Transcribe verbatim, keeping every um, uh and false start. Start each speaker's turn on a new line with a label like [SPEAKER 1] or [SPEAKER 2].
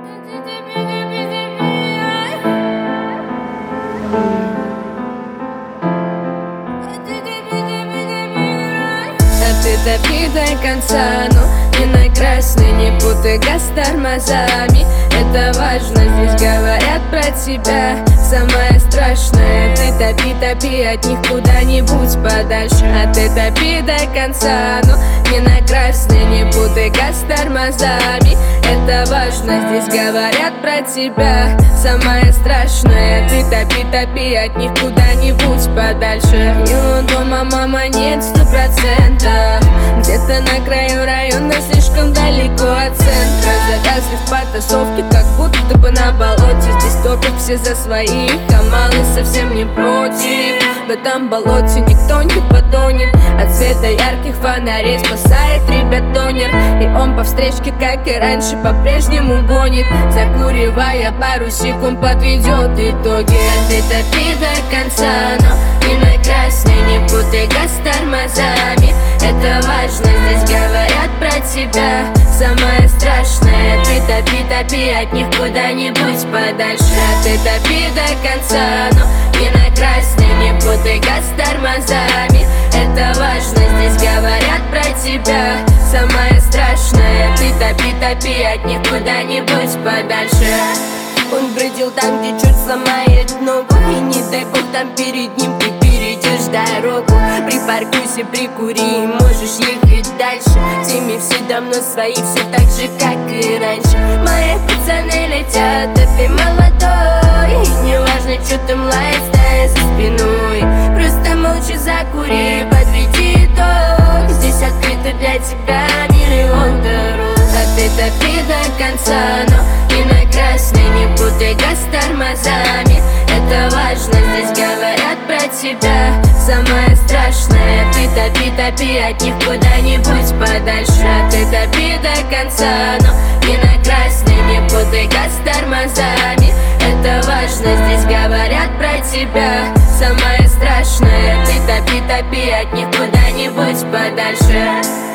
[SPEAKER 1] А ты топи до конца, но не на красный, не путай газ с тормозами. Это важно, здесь говорят про тебя. Самое страшное, ты топи, топи от них куда-нибудь подальше. А ты топи до конца, но не на красный, не путай газ с тормозами. Это важно, здесь говорят про тебя. Самое страшное, ты топи, топи от них куда-нибудь подальше. И у дома мама нет сто процентов, где-то на краю района, слишком далеко от центра. Завязли в потасовке, как будто бы на болоте. Здесь топят все за своих, а малый совсем не против. В этом болоте никто не потонет. От света ярких фонарей спасает ребят тонер. И он по встречке, как и раньше, по-прежнему гонит, закуривая пару секунд, подведет итоги. А ты топи до конца, но не на красный, не путай газ с тормозами. Это важно, здесь говорят про тебя. Самое страшное, ты топи, топи от них куда-нибудь подальше. А ты топи до конца, но не на красный, не путай газ с тормозами. Это важно, здесь говорят про тебя. Самое страшное, ты топи, топи от них куда-нибудь подальше. Он бродил там, где черт сломает ногу, и не дай бог там перед ним ты перейдешь дорогу. Припаркуйся, прикури, можешь ехать дальше. Теме все давно свои, все так же, как и раньше. Мои пацаны летят, а ты молодой, и не важно, что там лает стая за спиной. Просто молча закури, подведи итог. Здесь открыто для тебя миллион дорог. А ты топи до конца, но не на красный, не путай газ с тормозами. Это важно, здесь говорят про тебя. Самое страшное, ты топи, топи от них куда-нибудь подальше. А ты топи до конца, но не на красный, не путай газ с тормозами. Это важно, здесь говорят про тебя. Самое страшное, ты топи, топи от них куда-нибудь подальше.